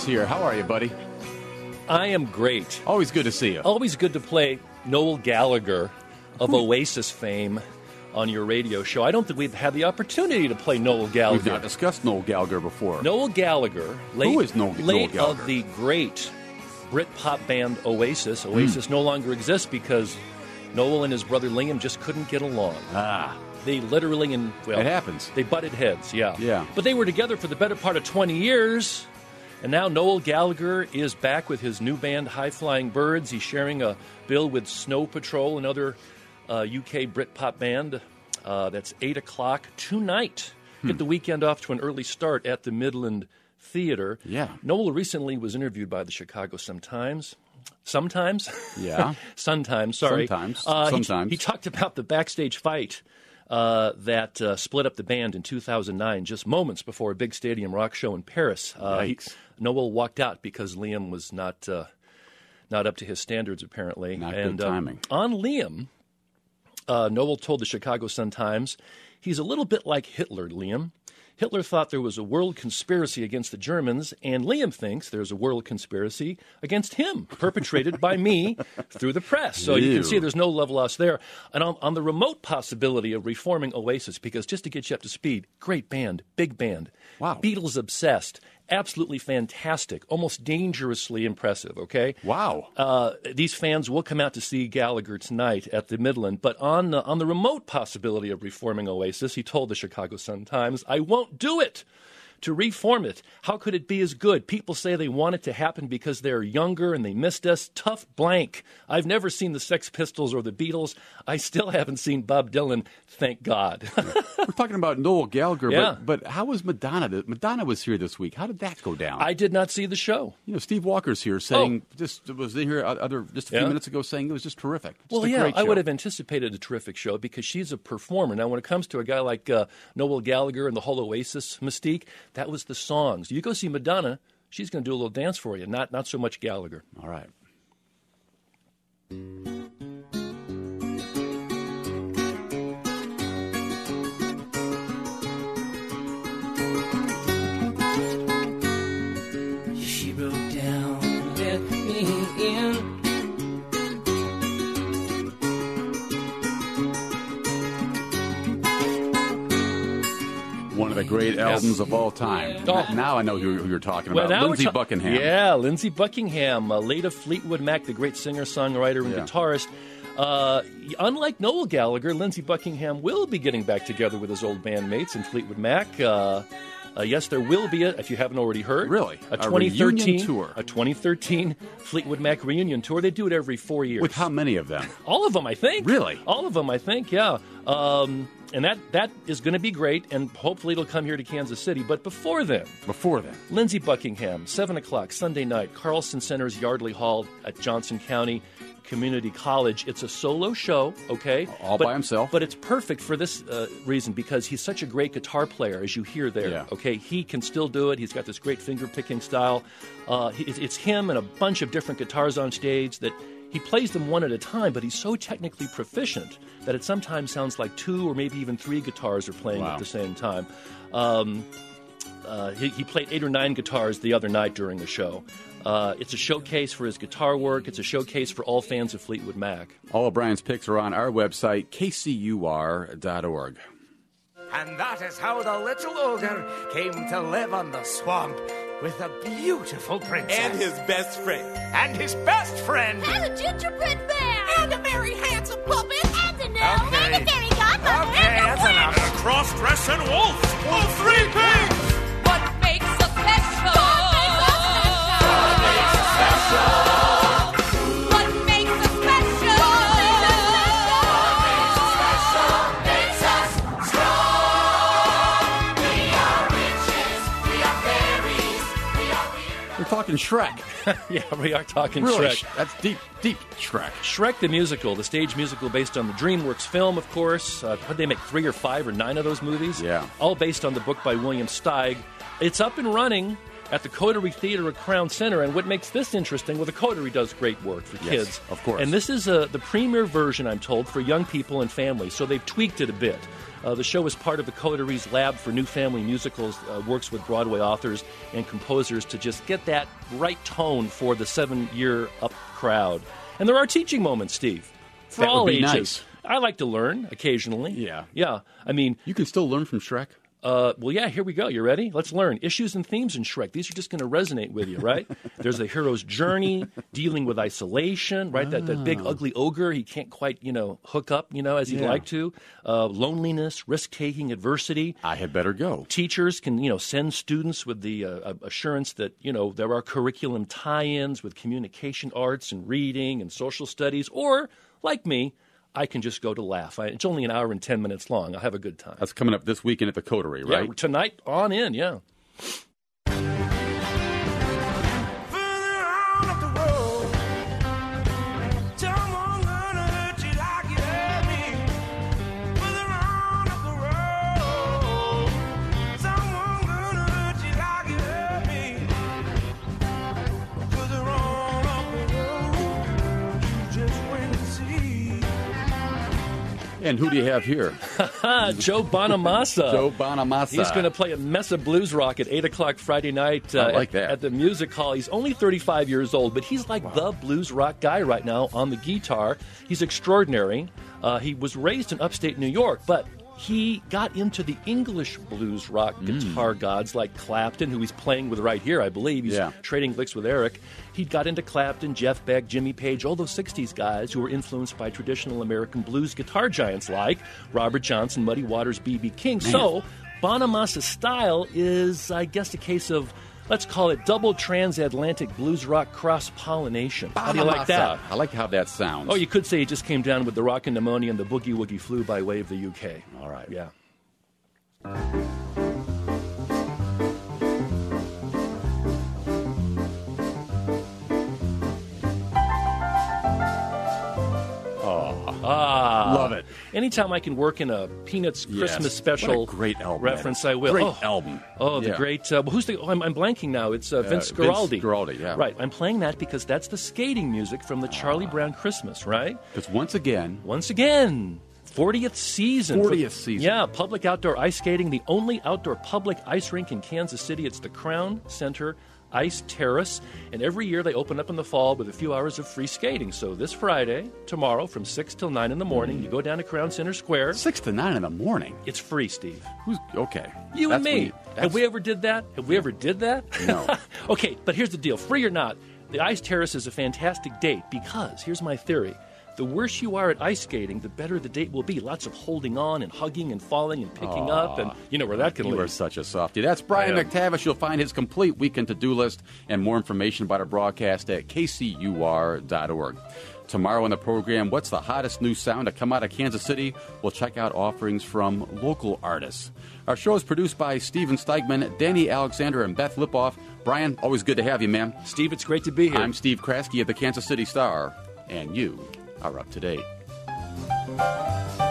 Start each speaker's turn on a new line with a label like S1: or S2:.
S1: is here. How are you, buddy?
S2: I am great.
S1: Always good to see you.
S2: Always good to play Noel Gallagher of Oasis fame on your radio show. I don't think we've had the opportunity to play Noel Gallagher.
S1: We've not discussed Noel Gallagher before.
S2: Noel Gallagher,
S1: Who is Noel Gallagher?
S2: Of the great Brit-pop band Oasis. Oasis no longer exists because Noel and his brother Liam just couldn't get along. They literally, it
S1: happens.
S2: They butted heads, yeah.
S1: Yeah.
S2: But they were together for the better part of 20 years, and now Noel Gallagher is back with his new band, High Flying Birds. He's sharing a bill with Snow Patrol, another UK Britpop band. That's 8 o'clock tonight. Get the weekend off to an early start at the Midland Theater.
S1: Yeah.
S2: Noel recently was interviewed by the Chicago Sun-Times. Sometimes?
S1: Yeah.
S2: Sometimes, sorry.
S1: Sometimes.
S2: He talked about the backstage fight that split up the band in 2009, just moments before a big stadium rock show in Paris. Noel walked out because Liam was not up to his standards, apparently.
S1: Not good timing.
S2: On Liam, Noel told the Chicago Sun-Times, he's a little bit like Hitler, Liam. Hitler thought there was a world conspiracy against the Germans, and Liam thinks there's a world conspiracy against him, perpetrated by me through the press. So you can see there's no love lost there. And on the remote possibility of reforming Oasis, because just to get you up to speed, great band, big band.
S1: Wow.
S2: Beatles obsessed. Absolutely fantastic, almost dangerously impressive, okay?
S1: Wow.
S2: These fans will come out to see Gallagher tonight at the Midland, but on the remote possibility of reforming Oasis, he told the Chicago Sun-Times, I won't do it to reform it. How could it be as good? People say they want it to happen because they're younger and they missed us. Tough blank. I've never seen the Sex Pistols or the Beatles. I still haven't seen Bob Dylan, thank God.
S1: We're talking about Noel Gallagher,
S2: Yeah.
S1: but how was Madonna? Madonna was here this week. How did that go down?
S2: I did not see the show.
S1: You know, Steve Walker's here saying, was in here just a few minutes ago saying it was just terrific. Just a great show.
S2: I would have anticipated a terrific show because she's a performer. Now, when it comes to a guy like Noel Gallagher and the whole Oasis mystique, that was the songs. You go see Madonna, she's going to do a little dance for you, not so much Gallagher.
S1: All right.
S3: She broke down and let me in.
S1: One of the great albums of all time.
S2: Oh.
S1: Now I know who you're talking about. Lindsey Buckingham.
S2: Yeah, Lindsey Buckingham, late of Fleetwood Mac, the great singer-songwriter and guitarist. Unlike Noel Gallagher, Lindsey Buckingham will be getting back together with his old bandmates in Fleetwood Mac. Yes, there will be, if you haven't already heard,
S1: Really?
S2: a 2013
S1: reunion tour.
S2: A 2013 Fleetwood Mac reunion tour. They do it every 4 years.
S1: With how many of them?
S2: All of them, I think.
S1: Really?
S2: All of them, I think, yeah. And that is going to be great, and hopefully it'll come here to Kansas City. But before then, Lindsey Buckingham, 7 o'clock, Sunday night, Carlson Center's Yardley Hall at Johnson County Community College. It's a solo show, okay?
S1: All by himself.
S2: But it's perfect for this reason because he's such a great guitar player, as you hear there, okay? He can still do it. He's got this great finger-picking style. It's him and a bunch of different guitars on stage that he plays them one at a time, but he's so technically proficient that it sometimes sounds like 2 or maybe even 3 guitars are playing at the same time. He played 8 or 9 guitars the other night during the show. It's a showcase for his guitar work. It's a showcase for all fans of Fleetwood Mac.
S1: All of Brian's picks are on our website, kcur.org.
S4: And that is how the little ogre came to live on the swamp with a beautiful princess.
S5: And his best friend.
S4: And his best friend.
S6: And a gingerbread bear. And a very handsome puppet. And a gnome.
S4: Okay.
S6: And a fairy godmother.
S4: Okay,
S6: and a
S4: that's
S6: witch.
S4: enough.
S5: And a cross-dressing wolf.
S4: Oh, 3 pigs!
S6: What makes us special? What makes us special? What makes us special? What makes us strong? We are witches. We are fairies. We are weird.
S1: We're talking Shrek.
S2: Yeah, we are talking
S1: Really?
S2: Shrek.
S1: That's deep Shrek.
S2: Shrek the musical, the stage musical based on the DreamWorks film, of course. How'd they make 3 or 5 or 9 of those movies?
S1: Yeah.
S2: All based on the book by William Steig. It's up and running at the Coterie Theater at Crown Center. And what makes this interesting, well, the Coterie does great work for kids.
S1: Yes, of course.
S2: And this is the premier version, I'm told, for young people and families. So they've tweaked it a bit. The show is part of the Coterie's Lab for New Family Musicals, works with Broadway authors and composers to just get that right tone for the 7-year-up crowd. And there are teaching moments, Steve, for
S1: That
S2: all
S1: would be
S2: ages.
S1: nice.
S2: I like to learn occasionally.
S1: Yeah.
S2: Yeah. I mean,
S1: You can still learn from Shrek.
S2: well, yeah, here we go. You ready? Let's learn. Issues and themes in Shrek. These are just going to resonate with you, right? There's the hero's journey, dealing with isolation, right? That big, ugly ogre, he can't quite, hook up, as he'd like to. Loneliness, risk-taking, adversity.
S1: I had better go.
S2: Teachers can, send students with the assurance that, there are curriculum tie-ins with communication arts and reading and social studies. Or, like me, I can just go to laugh. It's only an hour and 10 minutes long. I'll have a good time.
S1: That's coming up this weekend at the Coterie, right?
S2: Yeah, tonight on in, yeah.
S1: And who do you have here?
S2: Joe Bonamassa.
S1: Joe Bonamassa.
S2: He's going to play a Mesa Blues Rock at 8 o'clock Friday night
S1: I like that.
S2: at the Music Hall. He's only 35 years old, but he's like the blues rock guy right now on the guitar. He's extraordinary. He was raised in upstate New York, but he got into the English blues rock guitar gods like Clapton, who he's playing with right here, I believe. He's trading licks with Eric. He got into Clapton, Jeff Beck, Jimmy Page, all those 60s guys who were influenced by traditional American blues guitar giants like Robert Johnson, Muddy Waters, B.B. King. Man. So Bonamassa's style is, I guess, a case of, let's call it double transatlantic blues rock cross-pollination. How do you like that?
S1: I like how that sounds.
S2: Oh, you could say he just came down with the Rockin' Pneumonia and the Boogie Woogie Flu by way of the UK.
S1: All right.
S2: Yeah.
S1: Love it.
S2: Anytime I can work in a Peanuts Christmas special
S1: What a great album
S2: reference,
S1: man.
S2: I will.
S1: Great album.
S2: Oh, the great. Who's the? Oh, I'm blanking now. It's Vince Guaraldi.
S1: Vince Guaraldi, yeah.
S2: Right. I'm playing that because that's the skating music from the Charlie Brown Christmas, right?
S1: Because once again,
S2: 40th season.
S1: 40th season.
S2: Yeah, public outdoor ice skating, the only outdoor public ice rink in Kansas City. It's the Crown Center Ice Terrace, and every year they open up in the fall with a few hours of free skating. So this Friday, tomorrow, from 6 till 9 in the morning, you go down to Crown Center Square.
S1: 6 to 9 in the morning.
S2: It's free, Steve.
S1: Who's okay?
S2: You
S1: That's
S2: and me.
S1: when
S2: Have we ever did that? Have we ever did that?
S1: No.
S2: Okay, but here's the deal. Free or not, the Ice Terrace is a fantastic date because, here's my theory, the worse you are at ice skating, the better the date will be. Lots of holding on and hugging and falling and picking up, and you know where that can lead.
S1: You are such a softie. That's Brian McTavish. You'll find his complete weekend to-do list and more information about our broadcast at kcur.org. Tomorrow on the program, what's the hottest new sound to come out of Kansas City? We'll check out offerings from local artists. Our show is produced by Steven Steigman, Danny Alexander, and Beth Lipoff. Brian, always good to have you, man.
S2: Steve, it's great to be here.
S1: I'm Steve Kraske of the Kansas City Star, and you are up to date.